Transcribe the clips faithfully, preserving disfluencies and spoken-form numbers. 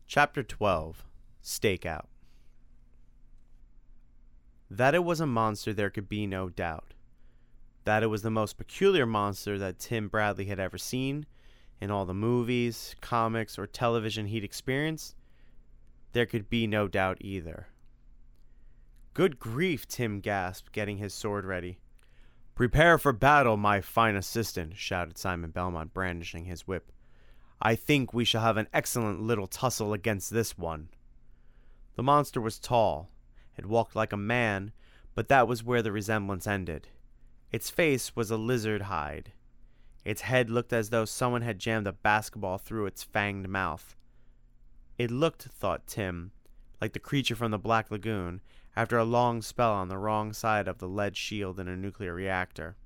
Chapter twelve. Stakeout. That it was a monster there could be no doubt. That it was the most peculiar monster that Tim Bradley had ever seen in all the movies, comics, or television he'd experienced, there could be no doubt either. "Good grief," Tim gasped, getting his sword ready. "Prepare for battle, my fine assistant," shouted Simon Belmont, brandishing his whip. "I think we shall have an excellent little tussle against this one." The monster was tall. It walked like a man, but that was where the resemblance ended. Its face was a lizard hide. Its head looked as though someone had jammed a basketball through its fanged mouth. It looked, thought Tim, like the creature from the Black Lagoon after a long spell on the wrong side of the lead shield in a nuclear reactor.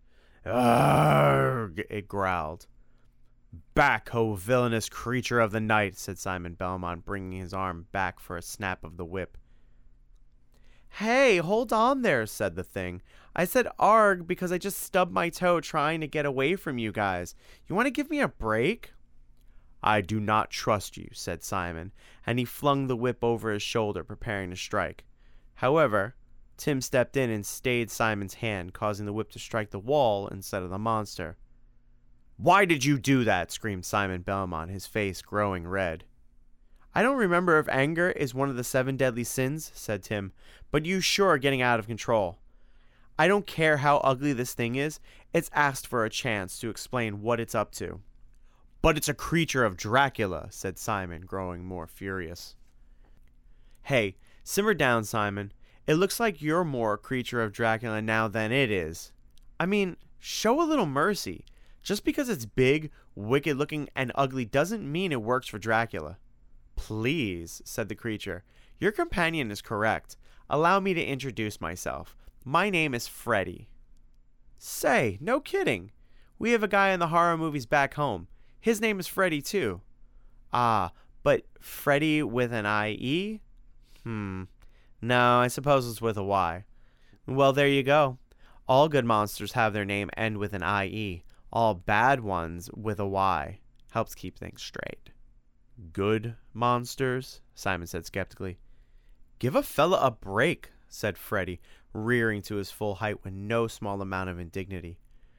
"Arrgh!" it growled. "Back, O villainous creature of the night," said Simon Belmont, bringing his arm back for a snap of the whip. "Hey, hold on there," said the thing. "I said arg because I just stubbed my toe trying to get away from you guys. You want to give me a break?" "I do not trust you," said Simon, and he flung the whip over his shoulder, preparing to strike. However, Tim stepped in and stayed Simon's hand, causing the whip to strike the wall instead of the monster. "Why did you do that?" screamed Simon Belmont, his face growing red. "I don't remember if anger is one of the seven deadly sins," said Tim, "but you sure are getting out of control. I don't care how ugly this thing is, it's asked for a chance to explain what it's up to." "But it's a creature of Dracula," said Simon, growing more furious. "Hey, simmer down, Simon. It looks like you're more a creature of Dracula now than it is. I mean, show a little mercy. Just because it's big, wicked-looking, and ugly doesn't mean it works for Dracula." "Please," said the creature. "Your companion is correct. Allow me to introduce myself. My name is Freddy." "Say, no kidding. We have a guy in the horror movies back home. His name is Freddy, too." "Ah, but Freddy with an I E? Hmm. No, I suppose it's with a Y. Well, there you go. All good monsters have their name end with an I E. All bad ones with a Y. Helps keep things straight." "Good monsters?" Simon said skeptically. "Give a fella a break," said Freddy, rearing to his full height with no small amount of indignity.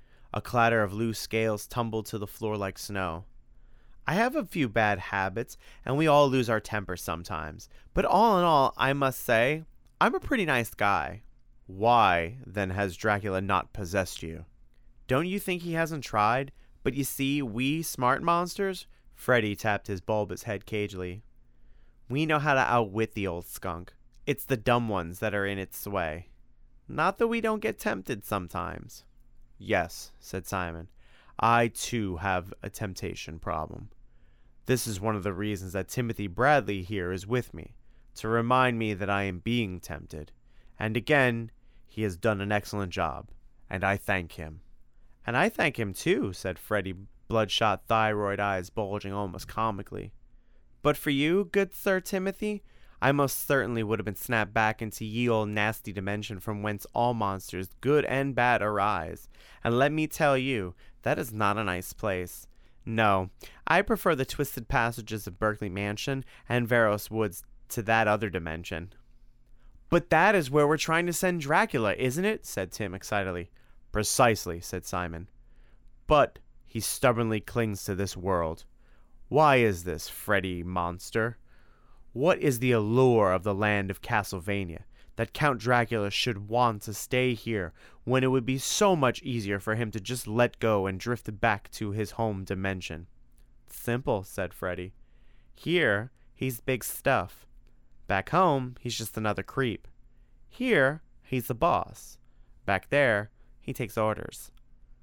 A clatter of loose scales tumbled to the floor like snow. "I have a few bad habits, and we all lose our temper sometimes. But all in all, I must say, I'm a pretty nice guy." "Why, then, has Dracula not possessed you?" "Don't you think he hasn't tried? But you see, we smart monsters," Freddy tapped his bulbous head cagily, "we know how to outwit the old skunk. It's the dumb ones that are in its way. Not that we don't get tempted sometimes." "Yes," said Simon. "I, too, have a temptation problem. This is one of the reasons that Timothy Bradley here is with me, to remind me that I am being tempted. And again, he has done an excellent job, and I thank him." "And I thank him, too," said Freddy, bloodshot thyroid eyes bulging almost comically. "But for you, good Sir Timothy, I most certainly would have been snapped back into ye old nasty dimension from whence all monsters, good and bad, arise. And let me tell you, that is not a nice place. No, I prefer the twisted passages of Berkeley Mansion and Veros Woods to that other dimension." "But that is where we're trying to send Dracula, isn't it?" said Tim excitedly. "Precisely," said Simon. "But he stubbornly clings to this world. Why is this, Freddy monster? What is the allure of the land of Castlevania, that Count Dracula should want to stay here when it would be so much easier for him to just let go and drift back to his home dimension?" "Simple," said Freddy. "Here, he's big stuff. Back home, he's just another creep. Here, he's the boss. Back there, he takes orders."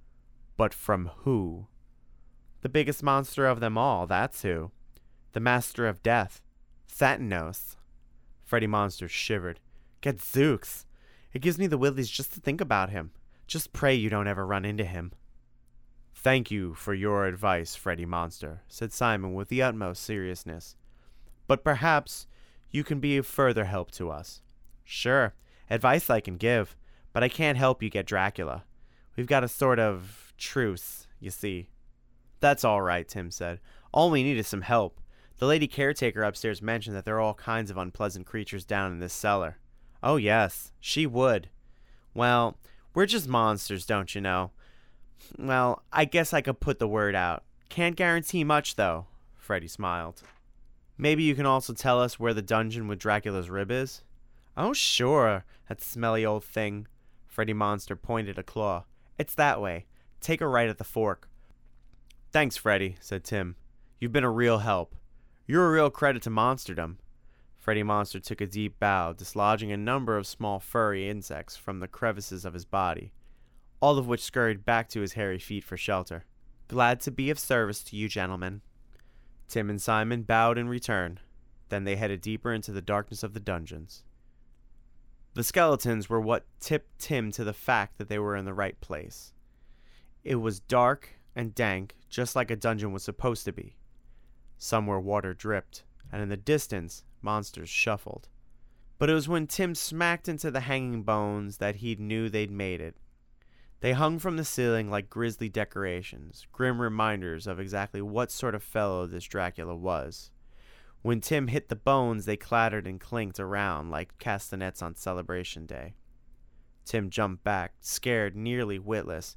"But from who?" "The biggest monster of them all, that's who. The master of death. Thanatos." Freddy Monster shivered. "Gadzooks! It gives me the willies just to think about him. Just pray you don't ever run into him." "Thank you for your advice, Freddy Monster," said Simon with the utmost seriousness. "But perhaps you can be of further help to us." "Sure, advice I can give, but I can't help you get Dracula. We've got a sort of truce, you see." "That's all right," Tim said. "All we need is some help. The lady caretaker upstairs mentioned that there are all kinds of unpleasant creatures down in this cellar. Oh, yes, she would. Well, we're just monsters, don't you know? Well, I guess I could put the word out. Can't guarantee much, though, Freddy smiled. Maybe you can also tell us where the dungeon with Dracula's rib is? Oh, sure, that smelly old thing. Freddy Monster pointed a claw. It's that way. Take a right at the fork. Thanks, Freddy, said Tim. You've been a real help. You're a real credit to monsterdom. Freddy Monster took a deep bow, dislodging a number of small furry insects from the crevices of his body, all of which scurried back to his hairy feet for shelter. Glad to be of service to you, gentlemen. Tim and Simon bowed in return. Then they headed deeper into the darkness of the dungeons. The skeletons were what tipped Tim to the fact that they were in the right place. It was dark and dank, just like a dungeon was supposed to be. Somewhere water dripped, and in the distance, monsters shuffled. But it was when Tim smacked into the hanging bones that he knew they'd made it. They hung from the ceiling like grisly decorations, grim reminders of exactly what sort of fellow this Dracula was. When Tim hit the bones, they clattered and clinked around like castanets on Celebration Day. Tim jumped back, scared, nearly witless.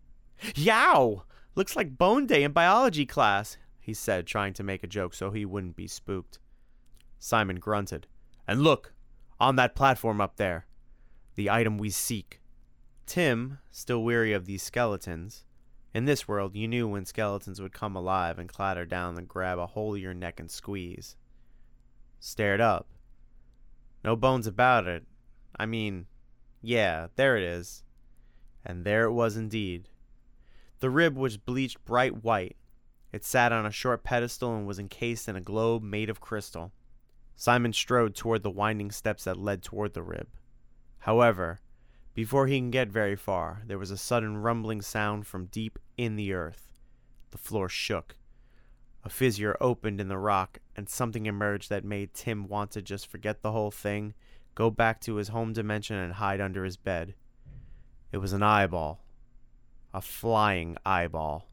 Yow! Looks like Bone Day in biology class, he said, trying to make a joke so he wouldn't be spooked. Simon grunted. And look, on that platform up there, the item we seek. Tim, still weary of these skeletons, in this world you knew when skeletons would come alive and clatter down and grab a hold of your neck and squeeze, stared up. No bones about it. I mean, yeah, there it is. And there it was indeed. The rib was bleached bright white. It sat on a short pedestal and was encased in a globe made of crystal. Simon strode toward the winding steps that led toward the rib. However, before he can get very far, there was a sudden rumbling sound from deep in the earth. The floor shook. A fissure opened in the rock, and something emerged that made Tim want to just forget the whole thing, go back to his home dimension, and hide under his bed. It was an eyeball. A flying eyeball.